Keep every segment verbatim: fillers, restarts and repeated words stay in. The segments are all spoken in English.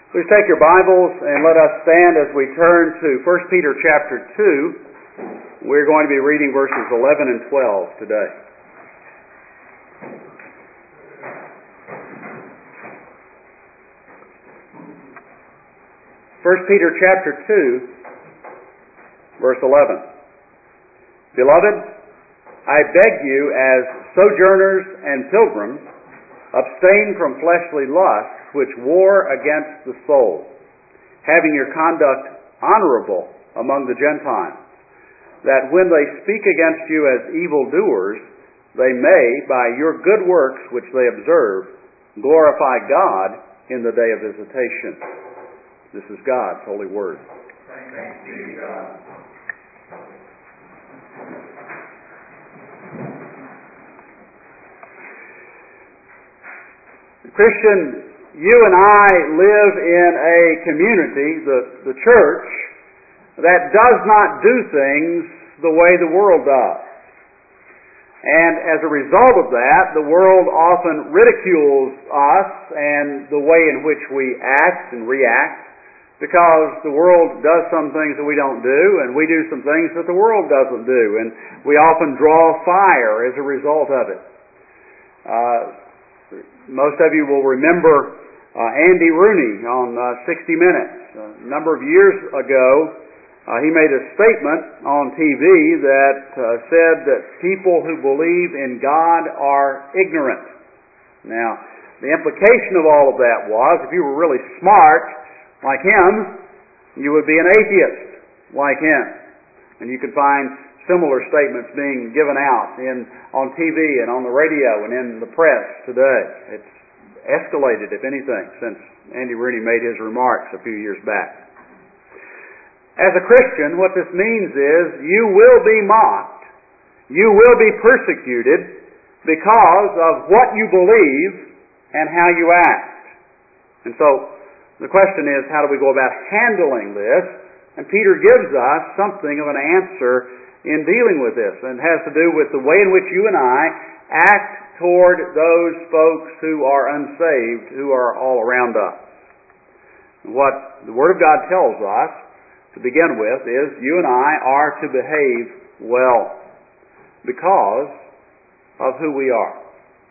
Please take your Bibles and let us stand as we turn to First Peter chapter two. We're going to be reading verses eleven and twelve today. First Peter chapter two, verse eleven. Beloved, I beg you as sojourners and pilgrims, abstain from fleshly lusts which war against the soul, having your conduct honorable among the Gentiles, that when they speak against you as evildoers, they may, by your good works which they observe, glorify God in the day of visitation. This is God's holy word. Thanks be to God. Christian, you and I live in a community, the, the church, that does not do things the way the world does. And as a result of that, the world often ridicules us and the way in which we act and react, because the world does some things that we don't do, and we do some things that the world doesn't do, and we often draw fire as a result of it. Uh, most of you will remember uh, Andy Rooney on uh, sixty minutes. A number of years ago, uh, he made a statement on T V that uh, said that people who believe in God are ignorant. Now, the implication of all of that was, if you were really smart like him, you would be an atheist like him. And you could find similar statements being given out in on T V and on the radio and in the press today. It's escalated, if anything, since Andy Rooney made his remarks a few years back. As a Christian, what this means is you will be mocked, you will be persecuted because of what you believe and how you act. And so the question is, how do we go about handling this? And Peter gives us something of an answer in dealing with this, and it has to do with the way in which you and I act toward those folks who are unsaved, who are all around us. What the Word of God tells us, to begin with, is you and I are to behave well because of who we are.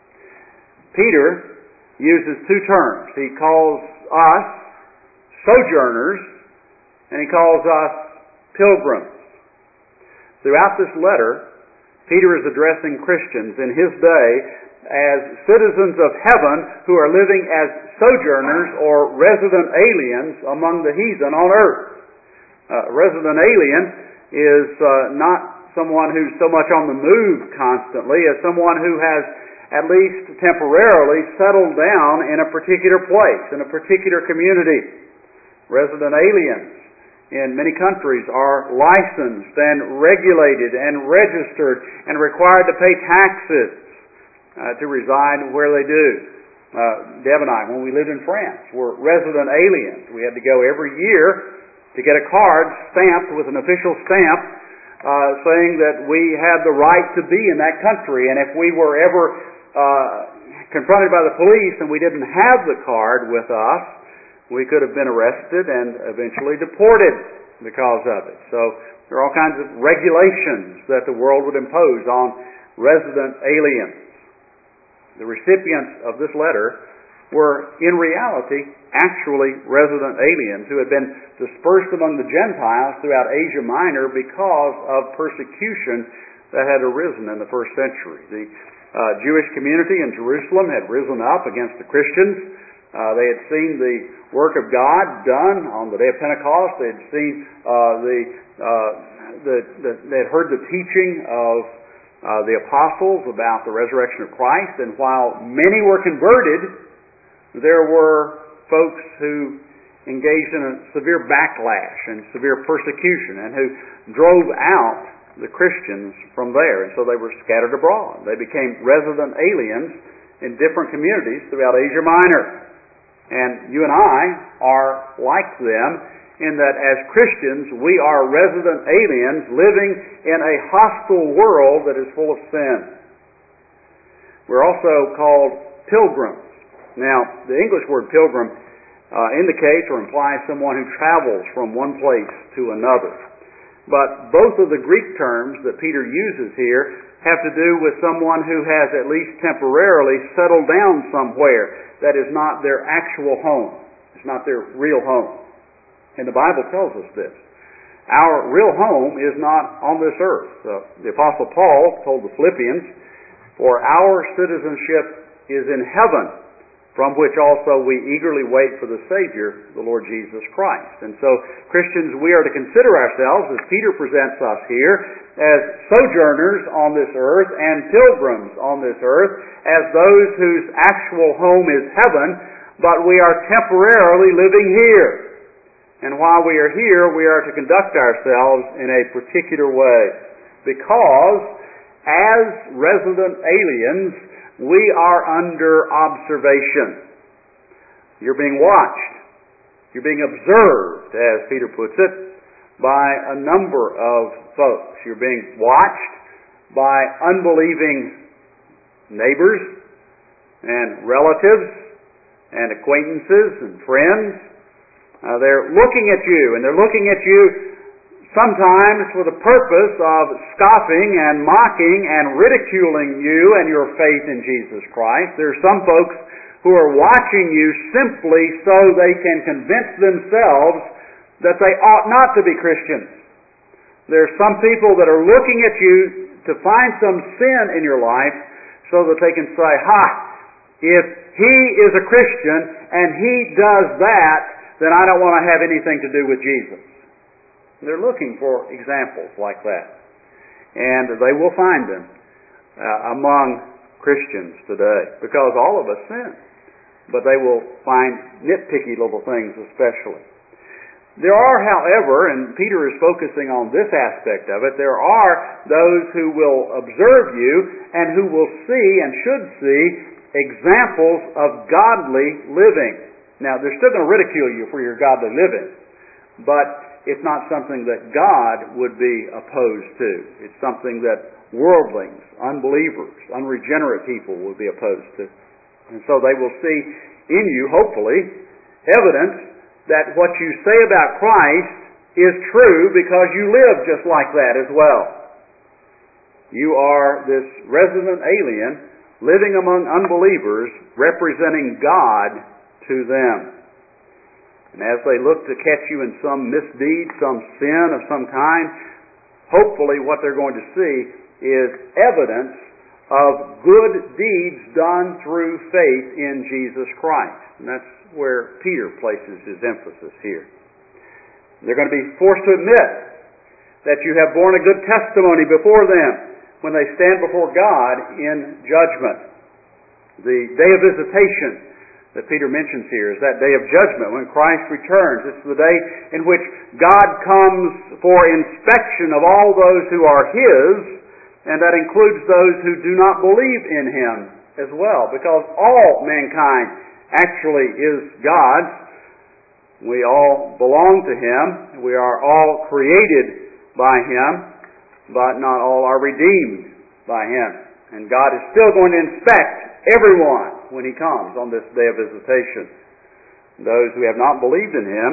Peter uses two terms. He calls us sojourners, and he calls us pilgrims. Throughout this letter, Peter is addressing Christians in his day as citizens of heaven who are living as sojourners or resident aliens among the heathen on earth. Uh, resident alien is uh, not someone who's so much on the move constantly as someone who has at least temporarily settled down in a particular place, in a particular community. Resident aliens in many countries are licensed and regulated and registered and required to pay taxes uh, to reside where they do. Uh, Deb and I, when we lived in France, were resident aliens. We had to go every year to get a card stamped with an official stamp uh, saying that we had the right to be in that country, and if we were ever uh, confronted by the police and we didn't have the card with us, we could have been arrested and eventually deported because of it. So there are all kinds of regulations that the world would impose on resident aliens. The recipients of this letter were, in reality, actually resident aliens who had been dispersed among the Gentiles throughout Asia Minor because of persecution that had arisen in the first century. The uh, Jewish community in Jerusalem had risen up against the Christians. Uh, they had seen the work of God done on the day of Pentecost. They had seen uh, the, uh, the, the they had heard the teaching of uh, the apostles about the resurrection of Christ. And while many were converted, there were folks who engaged in a severe backlash and severe persecution, and who drove out the Christians from there. And so they were scattered abroad. They became resident aliens in different communities throughout Asia Minor. And you and I are like them in that as Christians we are resident aliens living in a hostile world that is full of sin. We're also called pilgrims. Now, the English word pilgrim uh, indicates or implies someone who travels from one place to another. But both of the Greek terms that Peter uses here have to do with someone who has at least temporarily settled down somewhere that is not their actual home. It's not their real home. And the Bible tells us this. Our real home is not on this earth. Uh, the Apostle Paul told the Philippians, "For our citizenship is in heaven, from which also we eagerly wait for the Savior, the Lord Jesus Christ." And so, Christians, we are to consider ourselves, as Peter presents us here, as sojourners on this earth and pilgrims on this earth, as those whose actual home is heaven, but we are temporarily living here. And while we are here, we are to conduct ourselves in a particular way, because as resident aliens, we are under observation. You're being watched. You're being observed, as Peter puts it, by a number of folks. You're being watched by unbelieving neighbors and relatives and acquaintances and friends. Uh, they're looking at you, and they're looking at you sometimes for the purpose of scoffing and mocking and ridiculing you and your faith in Jesus Christ. There are some folks who are watching you simply so they can convince themselves that they ought not to be Christians. There are some people that are looking at you to find some sin in your life so that they can say, "Ha, if he is a Christian and he does that, then I don't want to have anything to do with Jesus." They're looking for examples like that. And they will find them uh, among Christians today, because all of us sin. But they will find nitpicky little things especially. There are, however, and Peter is focusing on this aspect of it, there are those who will observe you and who will see and should see examples of godly living. Now, they're still going to ridicule you for your godly living, but it's not something that God would be opposed to. It's something that worldlings, unbelievers, unregenerate people would be opposed to. And so they will see in you, hopefully, evidence that what you say about Christ is true because you live just like that as well. You are this resident alien living among unbelievers, representing God to them. And as they look to catch you in some misdeed, some sin of some kind, hopefully what they're going to see is evidence of good deeds done through faith in Jesus Christ. And that's where Peter places his emphasis here. They're going to be forced to admit that you have borne a good testimony before them when they stand before God in judgment. The day of visitation that Peter mentions here is that day of judgment when Christ returns. It's the day in which God comes for inspection of all those who are His, and that includes those who do not believe in Him as well, because all mankind actually is God's. We all belong to Him. We are all created by Him, but not all are redeemed by Him. And God is still going to inspect everyone when He comes on this day of visitation. Those who have not believed in Him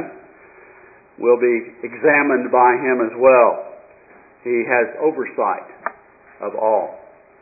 will be examined by Him as well. He has oversight of all.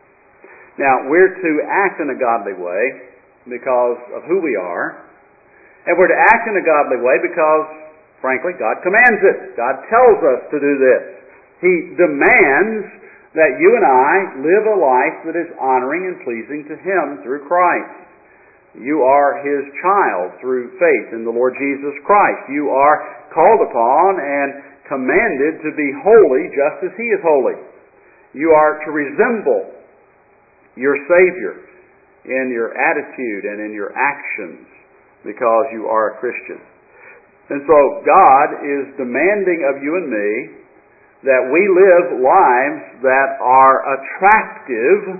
Now, we're to act in a godly way because of who we are, and we're to act in a godly way because, frankly, God commands it. God tells us to do this. He demands that you and I live a life that is honoring and pleasing to Him through Christ. You are His child through faith in the Lord Jesus Christ. You are called upon and commanded to be holy just as He is holy. You are to resemble your Savior in your attitude and in your actions because you are a Christian. And so God is demanding of you and me that we live lives that are attractive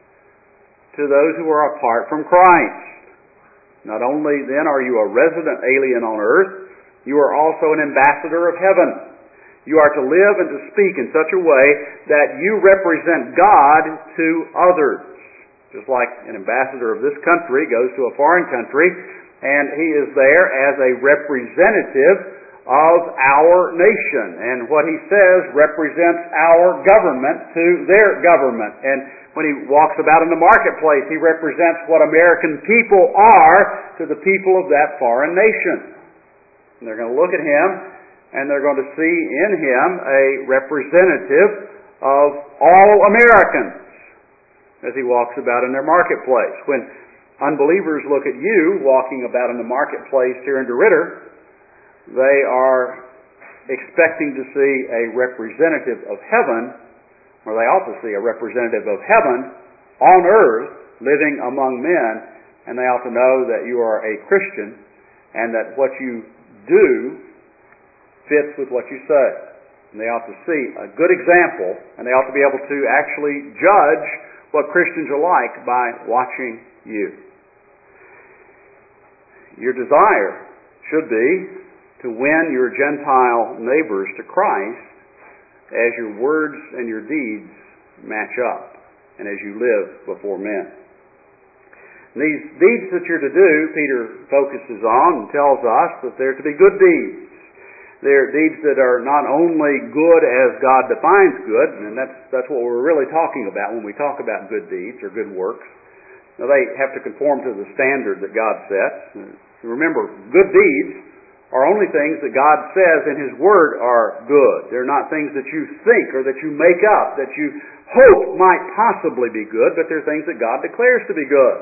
to those who are apart from Christ. Not only then are you a resident alien on earth, you are also an ambassador of heaven. You are to live and to speak in such a way that you represent God to others. Just like an ambassador of this country goes to a foreign country and He is there as a representative of our nation. And what He says represents our government to their government. And when He walks about in the marketplace, He represents what American people are to the people of that foreign nation. And they're going to look at Him, and they're going to see in Him a representative of all Americans as He walks about in their marketplace. When unbelievers look at you walking about in the marketplace here in DeRidder, they are expecting to see a representative of heaven, or they ought to see a representative of heaven on earth living among men, and they ought to know that you are a Christian and that what you do fits with what you say. And they ought to see a good example, and they ought to be able to actually judge what Christians are like by watching you. Your desire should be to win your Gentile neighbors to Christ as your words and your deeds match up and as you live before men. And these deeds that you're to do, Peter focuses on and tells us that they're to be good deeds. They're deeds that are not only good as God defines good, and that's that's what we're really talking about when we talk about good deeds or good works. Now, they have to conform to the standard that God sets. Remember, good deeds are only things that God says in His Word are good. They're not things that you think or that you make up, that you hope might possibly be good, but they're things that God declares to be good.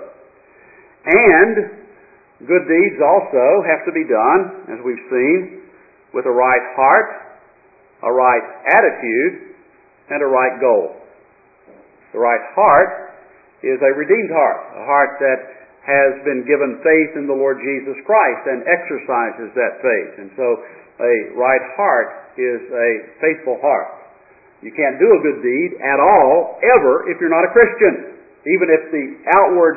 And good deeds also have to be done, as we've seen, with a right heart, a right attitude, and a right goal. The right heart is a redeemed heart, a heart that has been given faith in the Lord Jesus Christ and exercises that faith. And so a right heart is a faithful heart. You can't do a good deed at all, ever, if you're not a Christian. Even if the outward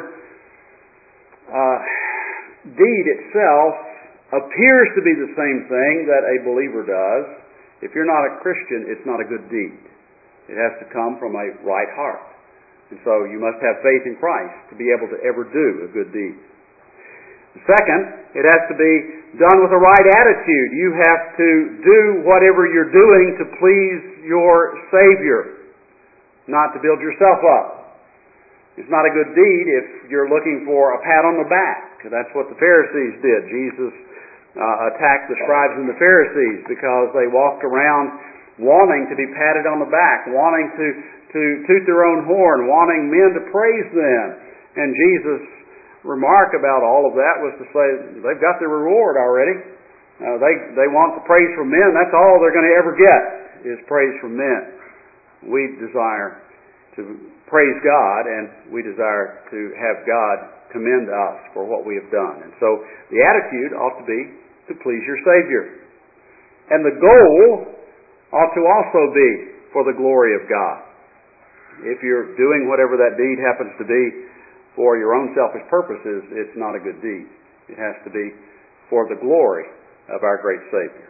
uh, deed itself appears to be the same thing that a believer does, if you're not a Christian, it's not a good deed. It has to come from a right heart. And so you must have faith in Christ to be able to ever do a good deed. Second, it has to be done with a right attitude. You have to do whatever you're doing to please your Savior, not to build yourself up. It's not a good deed if you're looking for a pat on the back. That's what the Pharisees did. Jesus uh, attacked the scribes and the Pharisees because they walked around wanting to be patted on the back, wanting to, to toot their own horn, wanting men to praise them. And Jesus' remark about all of that was to say, they've got their reward already. Uh, they, they want the praise from men. That's all they're going to ever get is praise from men. We desire to praise God, and we desire to have God commend us for what we have done. And so the attitude ought to be to please your Savior. And the goal ought to also be for the glory of God. If you're doing whatever that deed happens to be for your own selfish purposes, it's not a good deed. It has to be for the glory of our great Savior.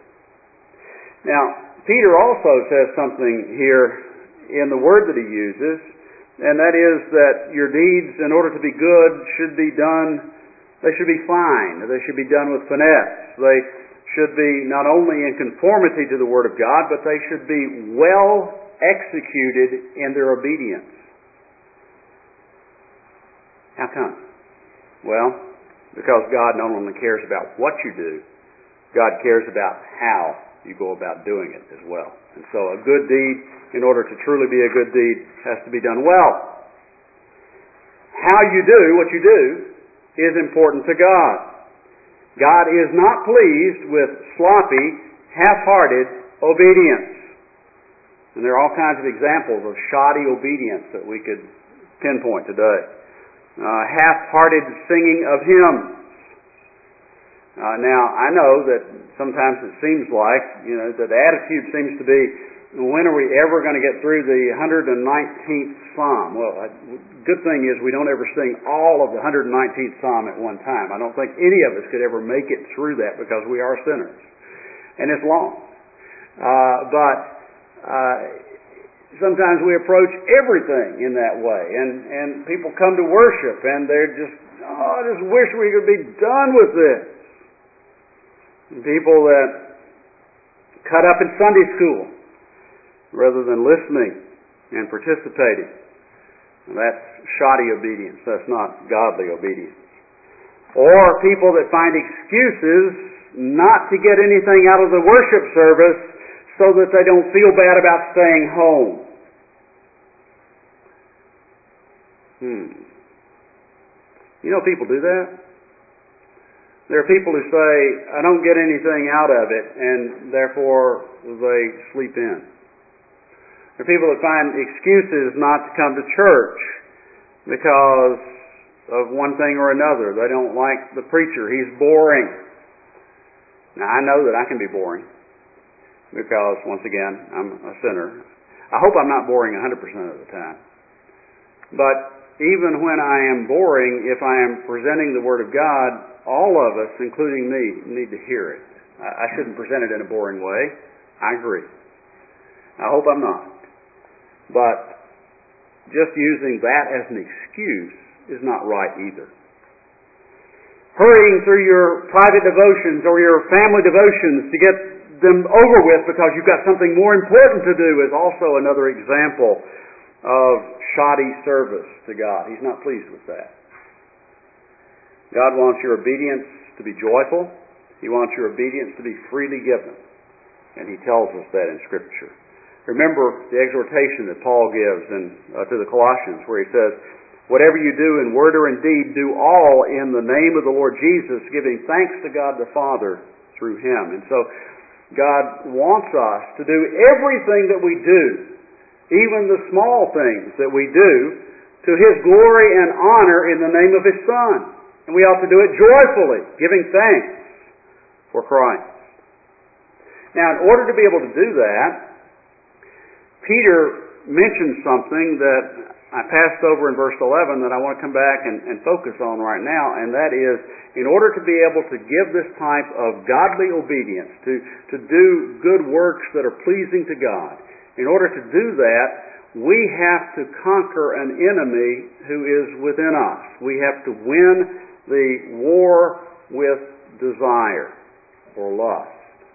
Now, Peter also says something here in the word that he uses, and that is that your deeds, in order to be good, should be done, they should be fine. They should be done with finesse. They should be not only in conformity to the Word of God, but they should be well executed in their obedience. How come? Well, because God not only cares about what you do, God cares about how you go about doing it as well. And so a good deed, in order to truly be a good deed, has to be done well. How you do what you do is important to God. God is not pleased with sloppy, half-hearted obedience. And there are all kinds of examples of shoddy obedience that we could pinpoint today. Uh, half-hearted singing of hymns. Uh, now, I know that sometimes it seems like, you know, that the attitude seems to be, when are we ever going to get through the one hundred nineteenth Psalm? Well, the good thing is we don't ever sing all of the one hundred nineteenth Psalm at one time. I don't think any of us could ever make it through that because we are sinners. And it's long. Uh, but uh, sometimes we approach everything in that way. And, and people come to worship and they're just oh, I just wish we could be done with this. And people that cut up in Sunday school rather than listening and participating. And that's shoddy obedience. That's not godly obedience. Or people that find excuses not to get anything out of the worship service so that they don't feel bad about staying home. Hmm. You know people do that? There are people who say, I don't get anything out of it, and therefore they sleep in. There are people that find excuses not to come to church because of one thing or another. They don't like the preacher. He's boring. Now, I know that I can be boring because, once again, I'm a sinner. I hope I'm not boring one hundred percent of the time. But even when I am boring, if I am presenting the Word of God, all of us, including me, need to hear it. I shouldn't present it in a boring way. I agree. I hope I'm not. But just using that as an excuse is not right either. Hurrying through your private devotions or your family devotions to get them over with because you've got something more important to do is also another example of shoddy service to God. He's not pleased with that. God wants your obedience to be joyful. He wants your obedience to be freely given. And He tells us that in Scripture. Remember the exhortation that Paul gives in, uh, to the Colossians where he says, whatever you do in word or in deed, do all in the name of the Lord Jesus, giving thanks to God the Father through Him. And so God wants us to do everything that we do, even the small things that we do, to His glory and honor in the name of His Son. And we ought to do it joyfully, giving thanks for Christ. Now, in order to be able to do that, Peter mentioned something that I passed over in verse eleven that I want to come back and, and focus on right now, and that is, in order to be able to give this type of godly obedience, to, to do good works that are pleasing to God, in order to do that, we have to conquer an enemy who is within us. We have to win the war with desire or lust.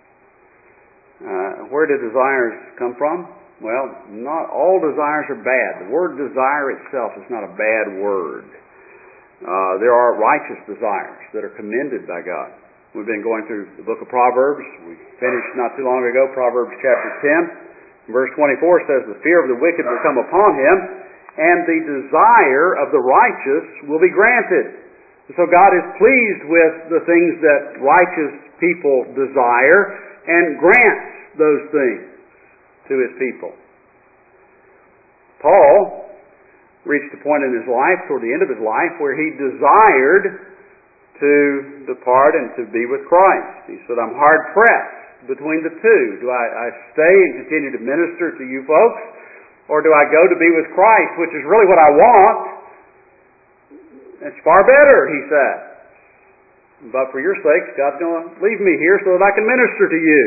Uh, where do desires come from? Well, not all desires are bad. The word desire itself is not a bad word. Uh, there are righteous desires that are commended by God. We've been going through the book of Proverbs. We finished not too long ago, Proverbs chapter ten. Verse twenty-four says, the fear of the wicked will come upon him, and the desire of the righteous will be granted. And so God is pleased with the things that righteous people desire and grants those things to His people. Paul reached a point in his life, toward the end of his life, where he desired to depart and to be with Christ. He said, I'm hard-pressed between the two. Do I, I stay and continue to minister to you folks, or do I go to be with Christ, which is really what I want? It's far better, he said. But for your sakes, God's going to leave me here so that I can minister to you.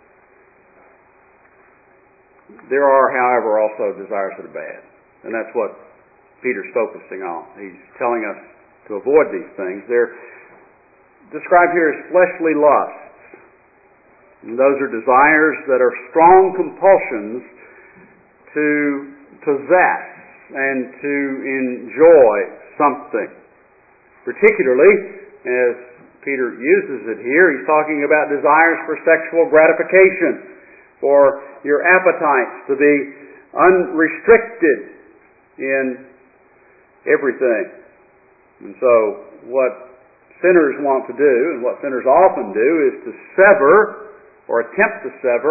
There are, however, also desires that are bad. And that's what Peter's focusing on. He's telling us to avoid these things. They're described here as fleshly lusts. And those are desires that are strong compulsions to possess and to enjoy something. Particularly, as Peter uses it here, he's talking about desires for sexual gratification, for your appetites to be unrestricted in everything. And so what sinners want to do, and what sinners often do, is to sever, or attempt to sever,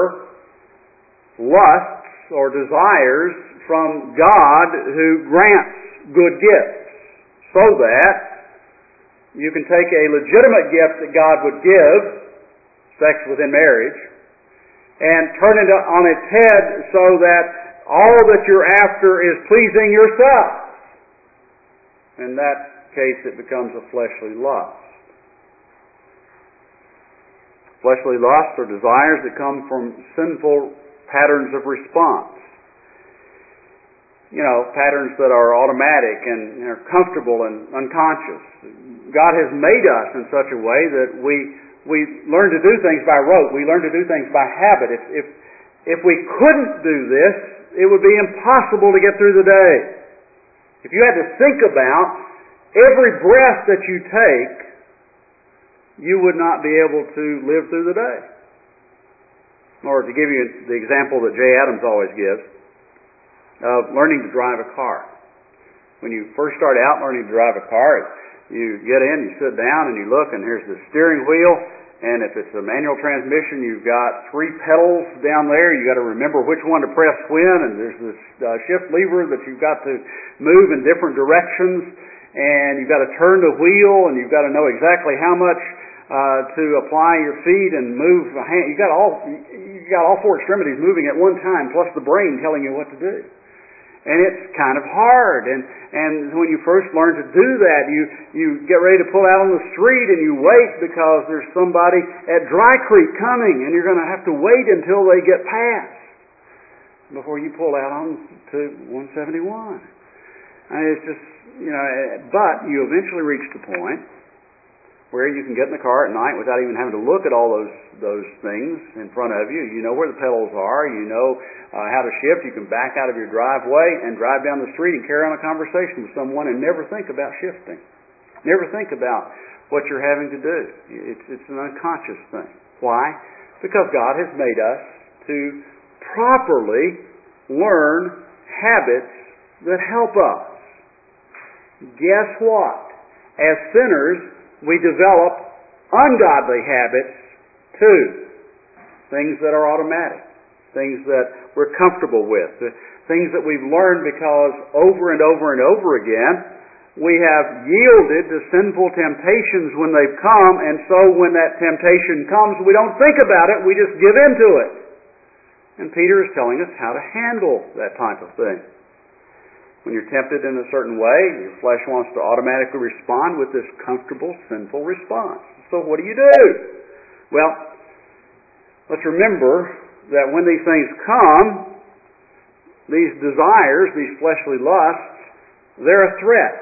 lusts or desires from God who grants good gifts, so that you can take a legitimate gift that God would give, sex within marriage, and turn it on its head so that all that you're after is pleasing yourself. In that case, it becomes a fleshly lust. Fleshly lusts are desires that come from sinful patterns of response. you know, patterns that are automatic and are comfortable and unconscious. God has made us in such a way that we we learn to do things by rote. We learn to do things by habit. If if if we couldn't do this, it would be impossible to get through the day. If you had to think about every breath that you take, you would not be able to live through the day. Or to give you the example that Jay Adams always gives, of learning to drive a car. When you first start out learning to drive a car, you get in, you sit down, and you look, and here's the steering wheel, and if it's a manual transmission, you've got three pedals down there. You've got to remember which one to press when, and there's this uh, shift lever that you've got to move in different directions, and you've got to turn the wheel, and you've got to know exactly how much uh, to apply your feet and move a hand. You've got all you got all four extremities moving at one time, plus the brain telling you what to do. And it's kind of hard. And, and when you first learn to do that, you, you get ready to pull out on the street and you wait because there's somebody at Dry Creek coming, and you're going to have to wait until they get past before you pull out on to one seventy-one. And it's just, you know, but you eventually reach the point where you can get in the car at night without even having to look at all those those things in front of you. You know where the pedals are. You know uh, how to shift. You can back out of your driveway and drive down the street and carry on a conversation with someone and never think about shifting. Never think about what you're having to do. It's, it's an unconscious thing. Why? Because God has made us to properly learn habits that help us. Guess what? As sinners, we develop ungodly habits too. Things that are automatic. Things that we're comfortable with. Things that we've learned because over and over and over again we have yielded to sinful temptations when they've come, and so when that temptation comes, we don't think about it, we just give in to it. And Peter is telling us how to handle that type of thing. When you're tempted in a certain way, your flesh wants to automatically respond with this comfortable, sinful response. So what do you do? Well, let's remember that when these things come, these desires, these fleshly lusts, they're a threat.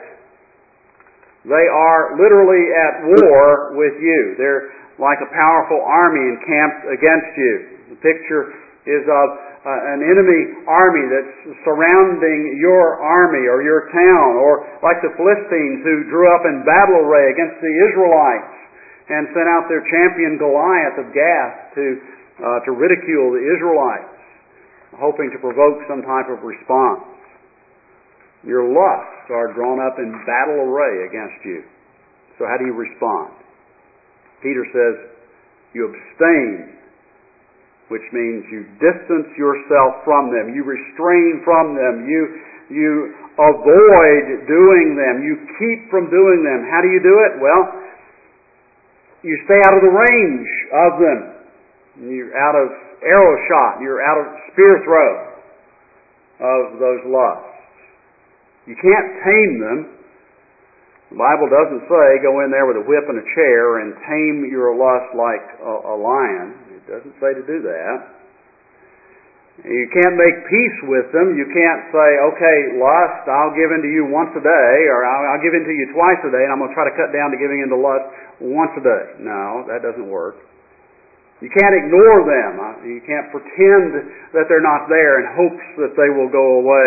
They are literally at war with you. They're like a powerful army encamped against you. The picture is of Uh, an enemy army that's surrounding your army or your town, or like the Philistines who drew up in battle array against the Israelites and sent out their champion Goliath of Gath to uh, to ridicule the Israelites, hoping to provoke some type of response. Your lusts are drawn up in battle array against you. So how do you respond? Peter says, you abstain, which means you distance yourself from them. You restrain from them. You you avoid doing them. You keep from doing them. How do you do it? Well, you stay out of the range of them. You're out of arrow shot. You're out of spear throw of those lusts. You can't tame them. The Bible doesn't say go in there with a whip and a chair and tame your lust like a, a lion. It doesn't say to do that. You can't make peace with them. You can't say, okay, lust, I'll give in to you once a day, or I'll, I'll give in to you twice a day, and I'm going to try to cut down to giving in to lust once a day. No, that doesn't work. You can't ignore them. You can't pretend that they're not there in hopes that they will go away.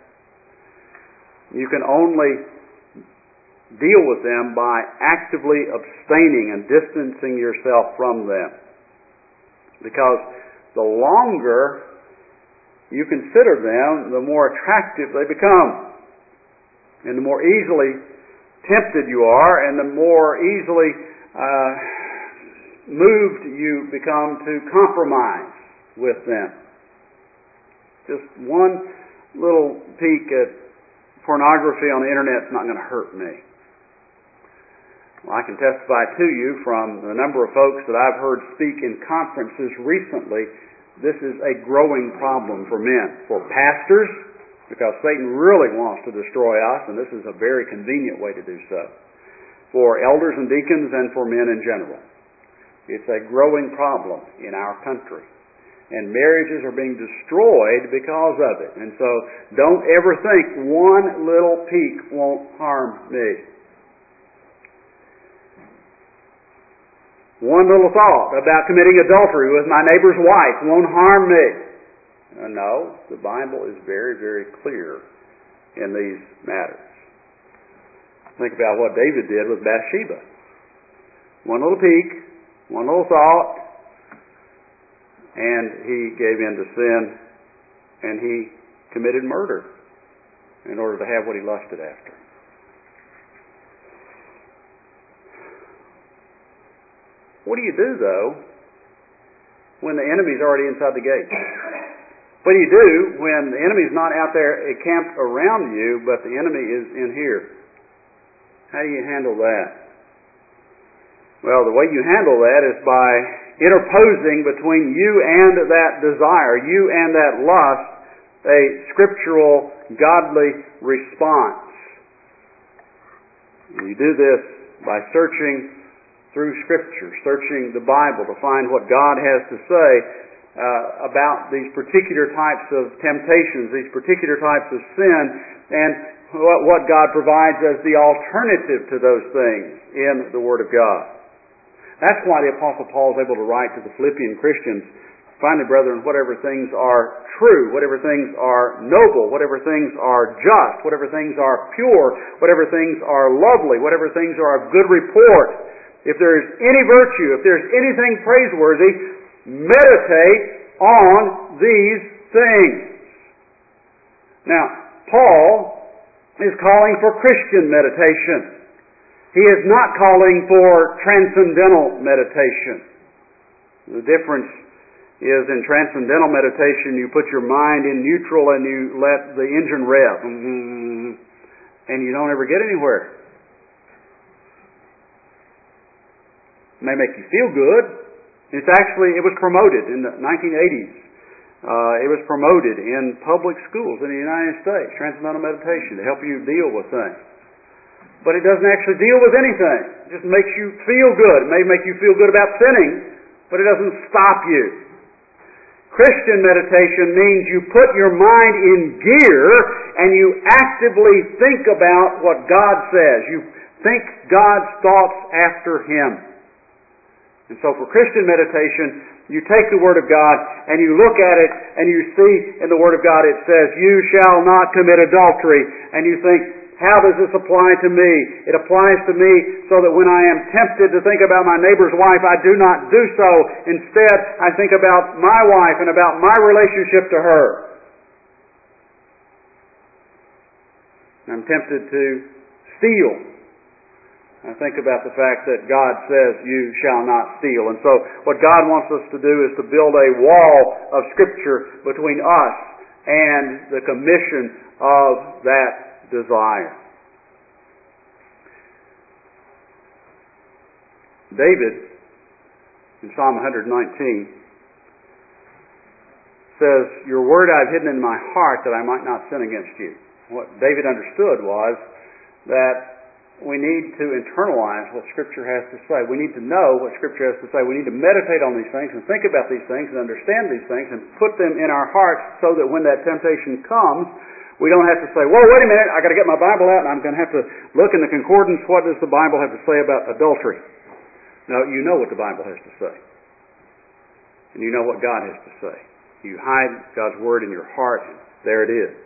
You can only deal with them by actively abstaining and distancing yourself from them. Because the longer you consider them, the more attractive they become. And the more easily tempted you are, and the more easily uh, moved you become to compromise with them. Just one little peek at pornography on the internet is not going to hurt me. Well, I can testify to you from the number of folks that I've heard speak in conferences recently, this is a growing problem for men. For pastors, because Satan really wants to destroy us, and this is a very convenient way to do so. For elders and deacons, and for men in general. It's a growing problem in our country. And marriages are being destroyed because of it. And so don't ever think one little peak won't harm me. One little thought about committing adultery with my neighbor's wife won't harm me. Uh, no, the Bible is very, very clear in these matters. Think about what David did with Bathsheba. One little peek, one little thought, and he gave in to sin, and he committed murder in order to have what he lusted after. What do you do, though, when the enemy's already inside the gate? What do you do when the enemy's not out there camped around you, but the enemy is in here? How do you handle that? Well, the way you handle that is by interposing between you and that desire, you and that lust, a scriptural, godly response. And you do this by searching through Scripture, searching the Bible to find what God has to say uh, about these particular types of temptations, these particular types of sin, and what, what God provides as the alternative to those things in the Word of God. That's why the Apostle Paul is able to write to the Philippian Christians, finally, brethren, whatever things are true, whatever things are noble, whatever things are just, whatever things are pure, whatever things are lovely, whatever things are of good report, if there is any virtue, if there is anything praiseworthy, meditate on these things. Now, Paul is calling for Christian meditation. He is not calling for transcendental meditation. The difference is in transcendental meditation, you put your mind in neutral and you let the engine rev. And you don't ever get anywhere. It may make you feel good. It's actually, it was promoted in the nineteen eighties. Uh, it was promoted in public schools in the United States, transcendental meditation, to help you deal with things. But it doesn't actually deal with anything. It just makes you feel good. It may make you feel good about sinning, but it doesn't stop you. Christian meditation means you put your mind in gear and you actively think about what God says. You think God's thoughts after Him. And so for Christian meditation, you take the Word of God and you look at it and you see in the Word of God it says, "You shall not commit adultery." And you think, how does this apply to me? It applies to me so that when I am tempted to think about my neighbor's wife, I do not do so. Instead, I think about my wife and about my relationship to her. I'm tempted to steal. I think about the fact that God says, "You shall not steal." And so what God wants us to do is to build a wall of Scripture between us and the commission of that desire. David, in Psalm one nineteen, says, "Your word I've hidden in my heart that I might not sin against you." What David understood was that we need to internalize what Scripture has to say. We need to know what Scripture has to say. We need to meditate on these things and think about these things and understand these things and put them in our hearts so that when that temptation comes, we don't have to say, "Whoa, wait a minute, I've got to get my Bible out and I'm going to have to look in the concordance. What does the Bible have to say about adultery?" No, you know what the Bible has to say. And you know what God has to say. You hide God's Word in your heart, and there it is.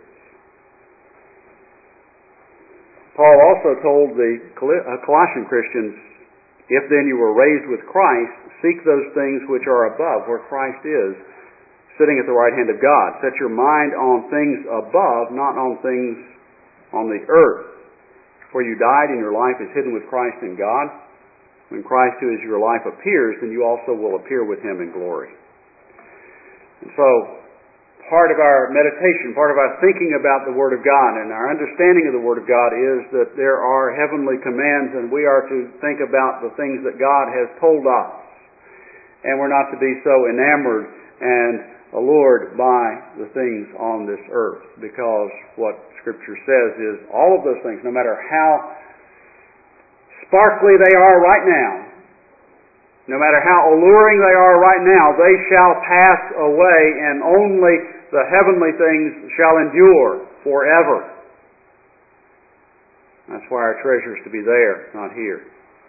Paul also told the Colossian Christians, "If then you were raised with Christ, seek those things which are above, where Christ is, sitting at the right hand of God. Set your mind on things above, not on things on the earth. For you died, and your life is hidden with Christ in God. When Christ, who is your life, appears, then you also will appear with Him in glory." And so, part of our meditation, part of our thinking about the Word of God and our understanding of the Word of God is that there are heavenly commands and we are to think about the things that God has told us. And we're not to be so enamored and allured by the things on this earth, because what Scripture says is all of those things, no matter how sparkly they are right now, No matter how alluring they are right now, they shall pass away, and only the heavenly things shall endure forever. That's why our treasure is to be there, not here.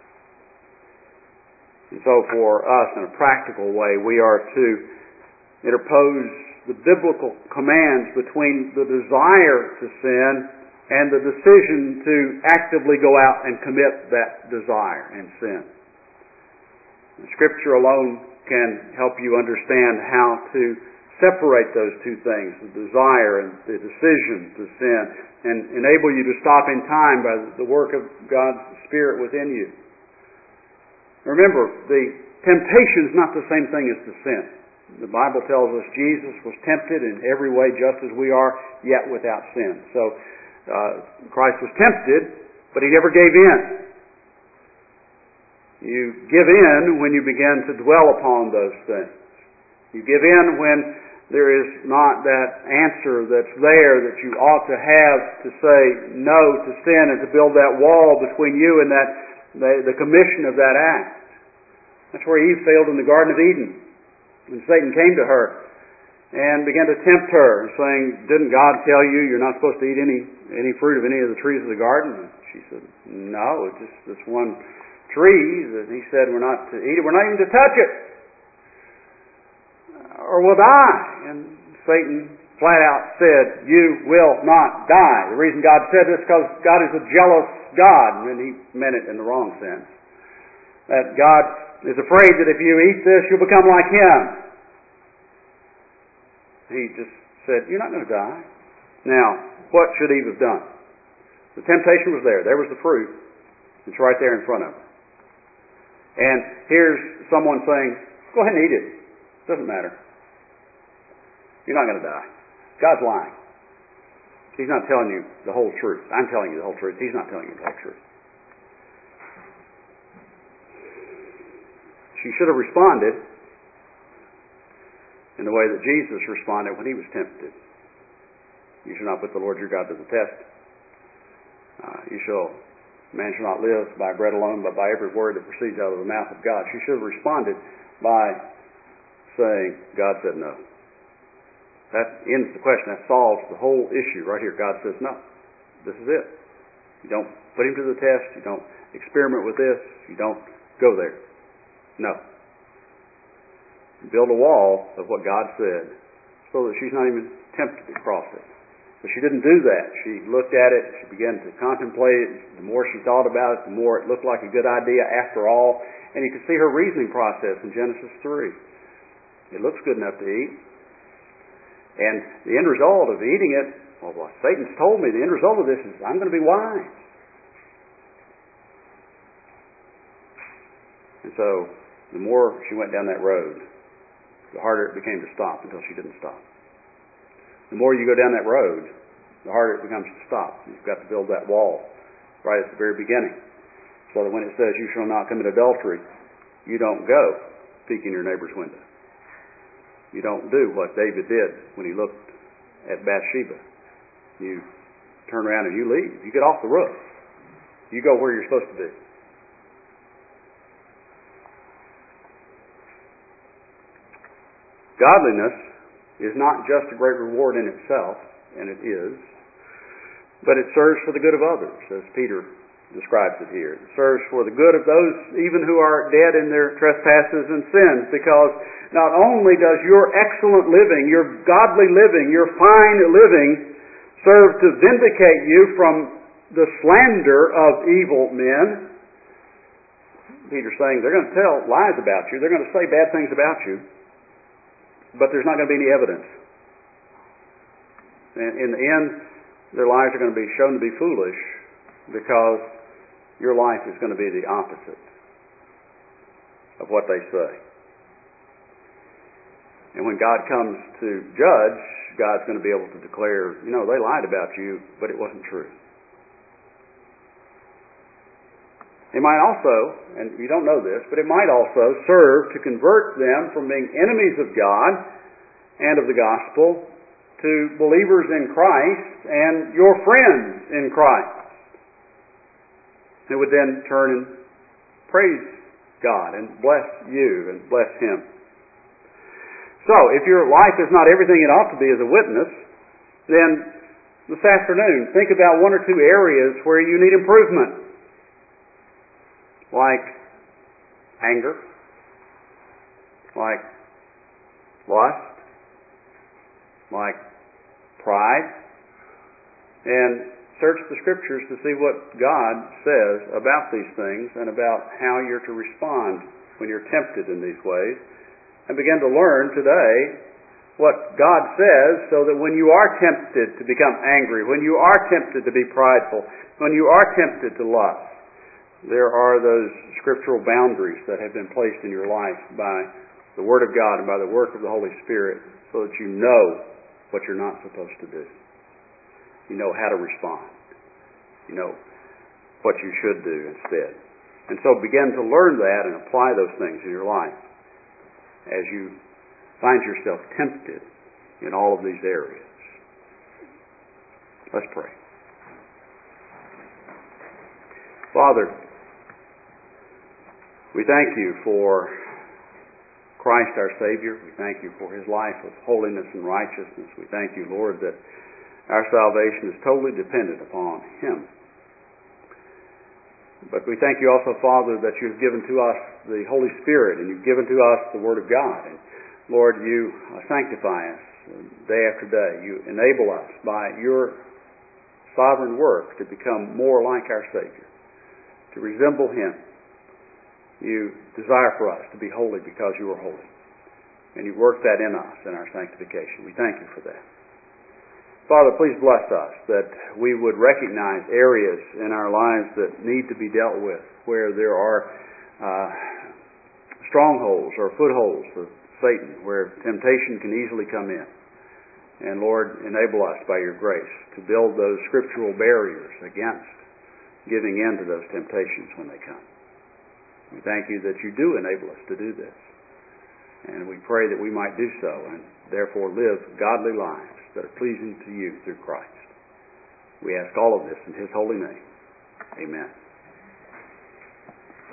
And so for us, in a practical way, we are to interpose the biblical commands between the desire to sin and the decision to actively go out and commit that desire and sin. The Scripture alone can help you understand how to separate those two things, the desire and the decision to sin, and enable you to stop in time by the work of God's Spirit within you. Remember, the temptation is not the same thing as the sin. The Bible tells us Jesus was tempted in every way just as we are, yet without sin. So uh, Christ was tempted, but He never gave in. You give in when you begin to dwell upon those things. You give in when there is not that answer that's there that you ought to have to say no to sin and to build that wall between you and that the, the commission of that act. That's where Eve failed in the Garden of Eden. When Satan came to her and began to tempt her, saying, "Didn't God tell you you're not supposed to eat any any fruit of any of the trees of the garden?" And she said, "No, it's just this one tree that He said we're not to eat it. We're not even to touch it, or we'll die." And Satan flat out said, "You will not die." The reason God said this is because God is a jealous God, and He meant it in the wrong sense. That God is afraid that if you eat this, you'll become like Him. He just said, "You're not going to die." Now, what should Eve have done? The temptation was there. There was the fruit. It's right there in front of her. And here's someone saying, "Go ahead and eat it. It doesn't matter. You're not going to die." God's lying. He's not telling you the whole truth. I'm telling you the whole truth. He's not telling you the whole truth. She should have responded in the way that Jesus responded when He was tempted. "You shall not put the Lord your God to the test. Uh, you shall, man shall not live by bread alone, but by every word that proceeds out of the mouth of God." She should have responded by saying, "God said no." That ends the question. That solves the whole issue right here. God says no. This is it. You don't put Him to the test. You don't experiment with this. You don't go there. No. Build a wall of what God said so that she's not even tempted to cross it. But she didn't do that. She looked at it. She began to contemplate it. The more she thought about it, the more it looked like a good idea after all. And you could see her reasoning process in Genesis three. It looks good enough to eat. And the end result of eating it, well, well, Satan's told me the end result of this is I'm going to be wise. And so the more she went down that road, the harder it became to stop until she didn't stop. The more you go down that road, the harder it becomes to stop. You've got to build that wall right at the very beginning, so that when it says you shall not commit adultery, you don't go peek in your neighbor's window. You don't do what David did when he looked at Bathsheba. You turn around and you leave. You get off the roof. You go where you're supposed to be. Godliness is not just a great reward in itself, and it is, but it serves for the good of others, as Peter describes it here. It serves for the good of those even who are dead in their trespasses and sins, because not only does your excellent living, your godly living, your fine living serve to vindicate you from the slander of evil men. Peter's saying they're going to tell lies about you, they're going to say bad things about you, but there's not going to be any evidence. And in the end, their lives are going to be shown to be foolish because your life is going to be the opposite of what they say. And when God comes to judge, God's going to be able to declare, you know, they lied about you, but it wasn't true. It might also, and you don't know this, but it might also serve to convert them from being enemies of God and of the gospel to believers in Christ and your friends in Christ. It would then turn and praise God and bless you and bless him. So, if your life is not everything it ought to be as a witness, then this afternoon, think about one or two areas where you need improvement. Like anger, like lust, like pride, and search the Scriptures to see what God says about these things and about how you're to respond when you're tempted in these ways, and begin to learn today what God says so that when you are tempted to become angry, when you are tempted to be prideful, when you are tempted to lust, there are those scriptural boundaries that have been placed in your life by the Word of God and by the work of the Holy Spirit so that you know what you're not supposed to do. You know how to respond. You know what you should do instead. And so begin to learn that and apply those things in your life as you find yourself tempted in all of these areas. Let's pray. Father, we thank you for Christ our Savior. We thank you for his life of holiness and righteousness. We thank you, Lord, that our salvation is totally dependent upon him. But we thank you also, Father, that you've given to us the Holy Spirit and you've given to us the Word of God. And Lord, you sanctify us day after day. You enable us by your sovereign work to become more like our Savior, to resemble him. You desire for us to be holy because you are holy. And you work that in us in our sanctification. We thank you for that. Father, please bless us that we would recognize areas in our lives that need to be dealt with, where there are uh, strongholds or footholds of Satan, where temptation can easily come in. And Lord, enable us by your grace to build those scriptural barriers against giving in to those temptations when they come. We thank you that you do enable us to do this. And we pray that we might do so and therefore live godly lives that are pleasing to you through Christ. We ask all of this in his holy name. Amen.